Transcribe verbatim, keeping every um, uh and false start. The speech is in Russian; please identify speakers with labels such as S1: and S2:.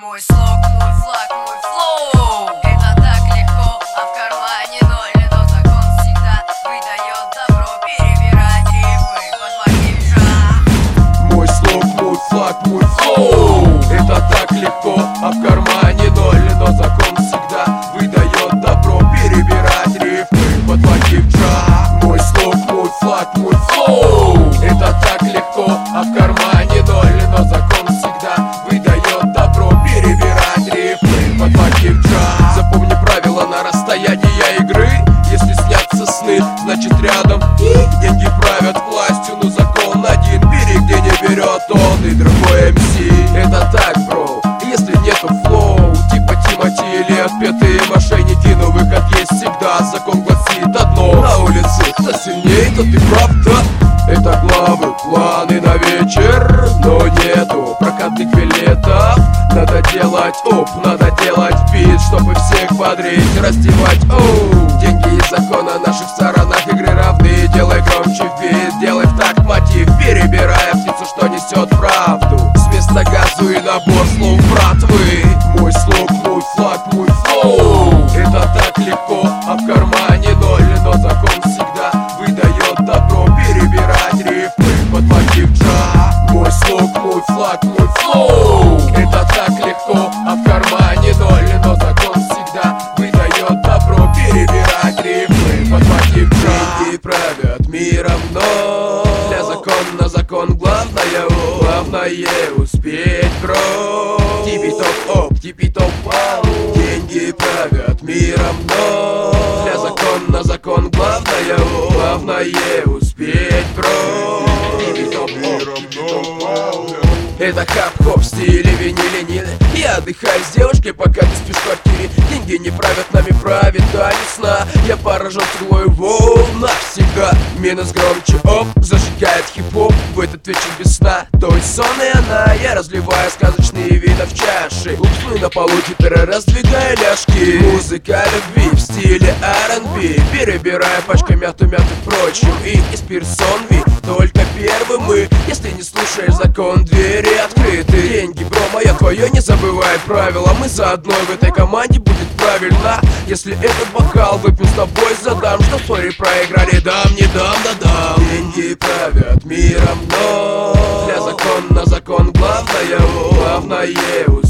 S1: Мой слог, мой флаг, мой флоу. Это так легко, а в кармане ноль. Но закон всегда выдает добро перебирать рифмы под макинша.
S2: Мой слог, мой флаг, мой флоу. Это так легко, а в кармане ноль. Но закон всегда выдает добро перебирать рифмы под макинша. Мой слог, мой флаг, мой флоу. Это так легко, а в кармане ноль. Но закон всегда выдает добро перебирать рифмы под макинша. Запомни правила на расстоянии игры. Если снятся сны, значит рядом и деньги правят властью. Но закон один, бери где не берет он и другой эм си. Это так, бро, если нету флоу, типа Тимати или отпетые мошенники, но выход есть всегда. Закон гласит одно: на улице кто сильней, тот и прав, да. Это главы, планы на вечер, но нету прокатных билетов. Надо делать оп, надо делать бит, чтобы всех бодрить, раздевать. Оу, деньги и закон на наших сторонах игры равны. Делай громче в бит, делай в такт мотив, перебирая птицу, что несет правду. С места газу и набор слов братвы. Мой слог, мой флаг, мой флоу. Это так легко, а в кармане ноль. Но закон всегда выдает добро перебирать рифмы под макинша. Мой слог, мой флаг, мой флоу. Это так легко, а в кармане ноль. Но закон всегда выдает добро перебирать рифмы под макинша. Деньги правят миром, но для закона закон главное, главное успеть, бро. Типи-топ, оп, типи-топ, вау. Деньги правят миром, но для закона закон главное, главное успеть, бро. Типи-топ, оп, типи-топ, вау. Это хап-хоп в стиле винили-нили. Я отдыхаю с девушкой, пока ты спишь в квартире. Деньги не правят нами, правит танец сна. Я поражен стрелой волна всегда. Минус громче, оп, зажигает хип-хоп в этот вечер без сна. То есть сон и она, я разливаю сказочные вина в чаши. Упсну на полу, теперь раздвигая ляжки. Музыка любви в стиле ар энд би, перебирая пачкой мяту-мяту прочим. И из персон ви, только первый мы. Если не слушаешь закон, двери открыты. Деньги, бро, мое, твое, не забывай правила. Мы заодно в этой команде будет правильно. Если этот бокал выпьем с тобой, задам, что в споре проиграли, дам, не дам, да дам. Деньги правят миром, но для закона закон главное, главное